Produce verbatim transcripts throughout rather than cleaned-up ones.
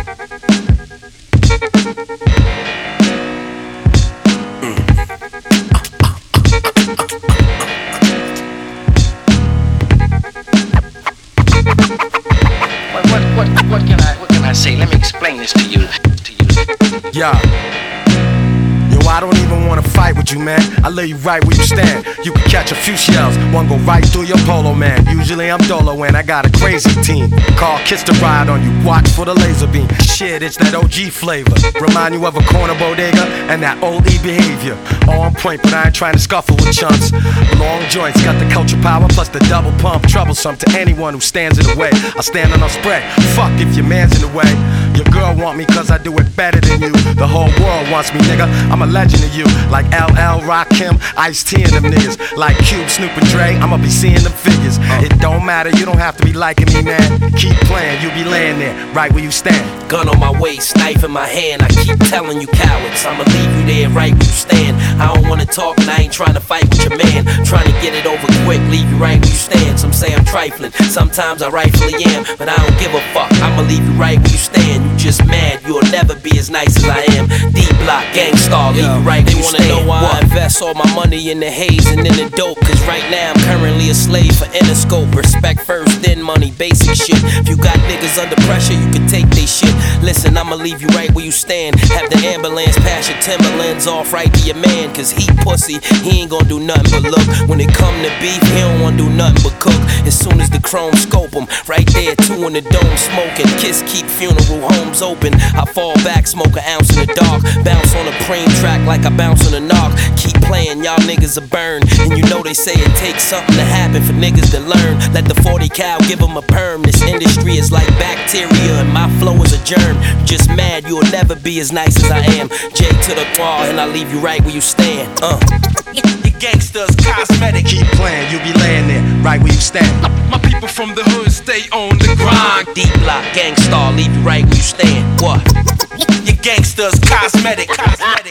What, what, what, what can I, what can I say? Let me explain this to you. To you. Yeah. Yo, I don't even wanna fight with you, man. I lay you right where you stand. You can catch a few shells, one go right through your polo, man. Usually I'm dolo and I got a crazy team. Call Kiss to ride on you, watch for the laser beam. Shit, it's that O G flavor. Remind you of a corner bodega and that old E behavior. On point, but I ain't trying to scuffle with chunks. Long joints, got the culture power plus the double pump. Troublesome to anyone who stands in the way. I stand on a spread, fuck if your man's in the way. Your girl want me cause I do it better than you. The whole world wants me, nigga, I'm a legend to you. Like L L, Rakim, Ice-T and them niggas. Like Cube, Snoop and Dre, I'ma be seeing them figures. It don't matter, you don't have to be liking me, man. Keep playing, you be laying there, right where you stand. Gun on my waist, knife in my hand. I keep telling you cowards, I'ma leave you there right where you stand. I don't wanna talk and I ain't trying to fight with your man. Trying to get it over quick, leave you right where you stand. Some say I'm trifling, sometimes I rightfully am, but I don't give a fuck, I'ma leave you right where you stand. You just mad, you'll never be as nice as I am. D-Block, Gangstar, leave you right where you stand. They wanna know why I invest all my money in the haze and in the dope. Cause right now I'm currently a slave for Interscope. Respect first, then money, basic shit. If you got niggas under pressure, you can take they shit. Listen, I'ma leave you right where you stand. Have the ambulance pass your Timberlands off right to your man. Cause he pussy, he ain't gonna do nothing but look. When it come to beef, he don't wanna do nothing but cook. As soon as the chrome scope him, right there, two in the dome smoking. Kiss keep funeral homes open. I fall back, smoke an ounce in the dark. Bounce on a preem track like I bounce on a knock. Keep playing, y'all niggas are burned. And you know they say it takes something to happen for niggas to learn. Let the forty cal give them a perm. This industry is like bacteria and my flow is a germ. Just mad, you'll never be as nice as I am. J to the claw and I leave you right where you stand. Uh. Your gangsters cosmetic. Keep playing, you be laying there, right where you stand. My people from the hood stay on the grind. D-Block, Gangstar, leave you right where you stand. What? Your gangsters cosmetic. Cosmetic.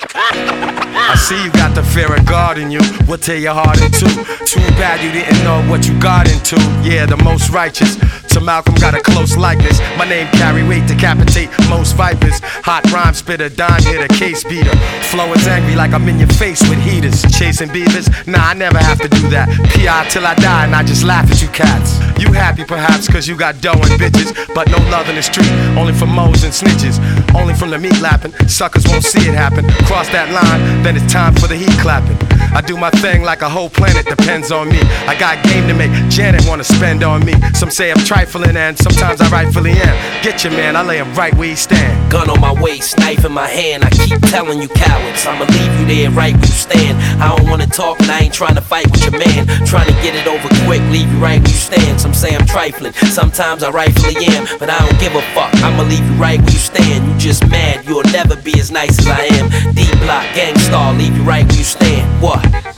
I see you got the fear of God in you, will tear your heart in two. Too bad you didn't know what you got into. Yeah, the most righteous. To Malcolm got a close likeness. My name carry weight, decapitate most vipers. Hot rhyme spitter, dime hitter, case beater. Flow is angry like I'm in your face with heaters. Chasing beavers? Nah, I never have to do that. P I till I die and I just laugh at you cats. You happy perhaps cause you got dough and bitches, but no love in the street, only for moles and snitches. Only from the meat lapping, suckers won't see it happen. Cross that line, then it's time for the heat clapping. I do my thing like a whole planet depends on me. I got game to make, Janet wanna spend on me. Some say I'm trifling and sometimes I rightfully am. Get your man, I lay him right where he stand. Gun on my waist, knife in my hand. I keep telling you cowards, I'ma leave you there right where you stand. I don't wanna talk and I ain't trying to fight with your man. Trying to get it over quick, leave you right where you stand. Some say I'm trifling, sometimes I rightfully am, but I don't give a fuck, I'ma leave you right where you stand. You just mad, you'll never be as nice as I am. D-Block, Gangstar, leave you right where you stand. What?